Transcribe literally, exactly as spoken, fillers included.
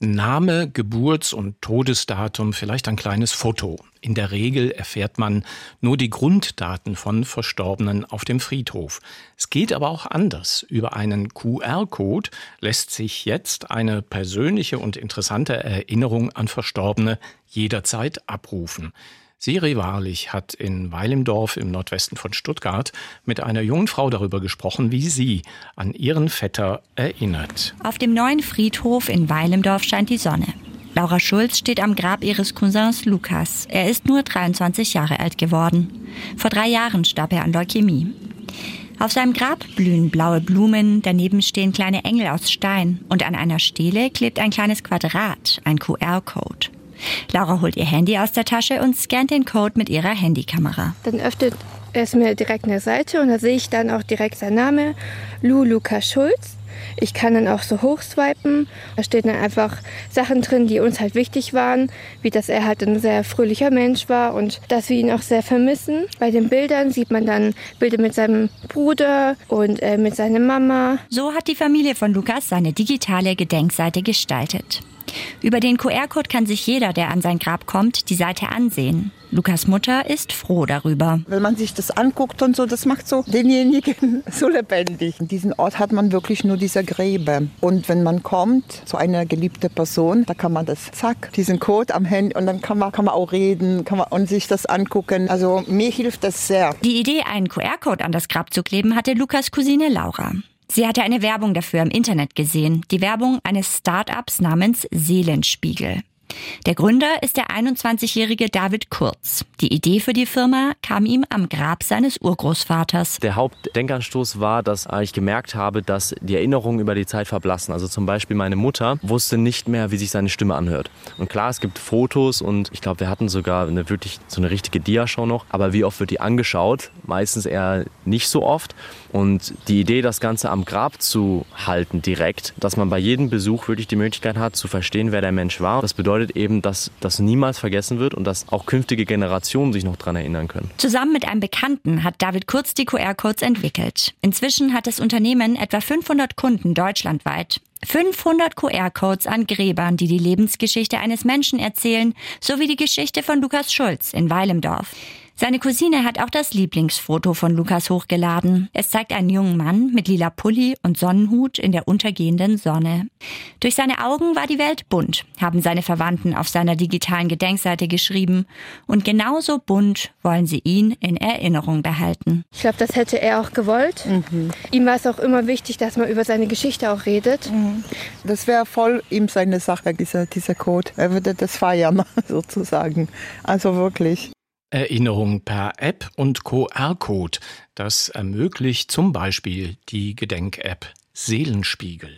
Name, Geburts- und Todesdatum, vielleicht ein kleines Foto. In der Regel erfährt man nur die Grunddaten von Verstorbenen auf dem Friedhof. Es geht aber auch anders. Über einen Q R-Code lässt sich jetzt eine persönliche und interessante Erinnerung an Verstorbene jederzeit abrufen. Siri Wahrlich hat in Weil im Dorf im Nordwesten von Stuttgart mit einer jungen Frau darüber gesprochen, wie sie an ihren Vetter erinnert. Auf dem neuen Friedhof in Weil im Dorf scheint die Sonne. Laura Schulz steht am Grab ihres Cousins Lukas. Er ist nur dreiundzwanzig Jahre alt geworden. Vor drei Jahren starb er an Leukämie. Auf seinem Grab blühen blaue Blumen, daneben stehen kleine Engel aus Stein und an einer Stele klebt ein kleines Quadrat, ein Q R-Code. Laura holt ihr Handy aus der Tasche und scannt den Code mit ihrer Handykamera. Dann öffnet es mir direkt eine Seite und da sehe ich dann auch direkt seinen Namen, Lou Lukas Schulz. Ich kann dann auch so hochswipen. Da stehen dann einfach Sachen drin, die uns halt wichtig waren, wie dass er halt ein sehr fröhlicher Mensch war und dass wir ihn auch sehr vermissen. Bei den Bildern sieht man dann Bilder mit seinem Bruder und äh, mit seiner Mama. So hat die Familie von Lukas seine digitale Gedenkseite gestaltet. Über den Q R-Code kann sich jeder, der an sein Grab kommt, die Seite ansehen. Lukas Mutter ist froh darüber. Wenn man sich das anguckt und so, das macht so denjenigen so lebendig. In diesem Ort hat man wirklich nur diese Gräber. Und wenn man kommt zu einer geliebten Person, da kann man das, zack, diesen Code am Handy und dann kann man, kann man auch reden kann man, und sich das angucken. Also mir hilft das sehr. Die Idee, einen Q R-Code an das Grab zu kleben, hatte Lukas Cousine Laura. Sie hatte eine Werbung dafür im Internet gesehen, die Werbung eines Start-ups namens Seelenspiegel. Der Gründer ist der einundzwanzigjährige David Kurz. Die Idee für die Firma kam ihm am Grab seines Urgroßvaters. Der Hauptdenkanstoß war, dass ich gemerkt habe, dass die Erinnerungen über die Zeit verblassen. Also zum Beispiel meine Mutter wusste nicht mehr, wie sich seine Stimme anhört. Und klar, es gibt Fotos und ich glaube, wir hatten sogar eine wirklich so eine richtige Diashow noch. Aber wie oft wird die angeschaut? Meistens eher nicht so oft. Und die Idee, das Ganze am Grab zu halten direkt, dass man bei jedem Besuch wirklich die Möglichkeit hat, zu verstehen, wer der Mensch war. Das bedeutet eben, dass das niemals vergessen wird und dass auch künftige Generationen sich noch daran erinnern können. Zusammen mit einem Bekannten hat David Kurz die Q R-Codes entwickelt. Inzwischen hat das Unternehmen etwa fünfhundert Kunden deutschlandweit. fünfhundert Q R-Codes an Gräbern, die die Lebensgeschichte eines Menschen erzählen, sowie die Geschichte von Lukas Schulz in Weil im Dorf. Seine Cousine hat auch das Lieblingsfoto von Lukas hochgeladen. Es zeigt einen jungen Mann mit lila Pulli und Sonnenhut in der untergehenden Sonne. Durch seine Augen war die Welt bunt, haben seine Verwandten auf seiner digitalen Gedenkseite geschrieben. Und genauso bunt wollen sie ihn in Erinnerung behalten. Ich glaube, das hätte er auch gewollt. Mhm. Ihm war es auch immer wichtig, dass man über seine Geschichte auch redet. Mhm. Das wäre voll ihm seine Sache, dieser, dieser Code. Er würde das feiern, sozusagen. Also wirklich. Erinnerung per App und Q R-Code. Das ermöglicht zum Beispiel die Gedenk-App Seelenspiegel.